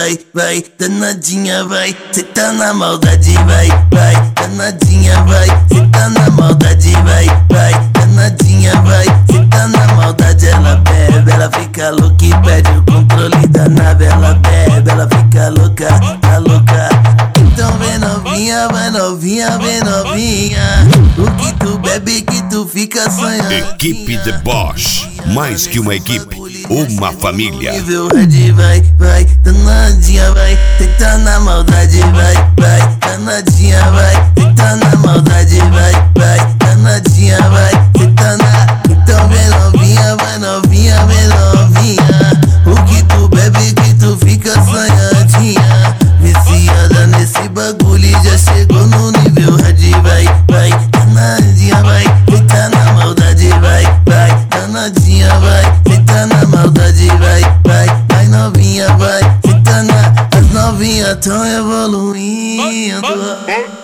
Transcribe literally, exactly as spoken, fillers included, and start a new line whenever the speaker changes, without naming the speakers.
vai, vai, danadinha vai, cê tá na maldade, vai, vai, danadinha vai, cê tá na maldade, vai, vai, danadinha vai, cê tá na maldade. Ela bebe, ela fica louca e perde o controle da nave. Ela bebe, ela fica louca, tá louca. Então vem novinha, vai novinha, vem novinha. O que tu bebe que tu fica sonhando.
Equipe The Boss, mais que uma equipe, uma família.
Nível red, vai, vai, danadinha vai, cê tá na maldade, vai, vai, danadinha vai, cê tá na maldade, vai, vai, danadinha vai, cê tá na. Então vem novinha, vai novinha, vem novinha. O que tu bebe que tu fica sonhadinha. Viciada nesse bagulho e já chegou no nível red, vai, vai, danadinha vai, cê tá na maldade, vai, vai, danadinha vai, cê tá na maldade, vai, vai, vai novinha vai, cê tá na. As novinhas tão evoluindo.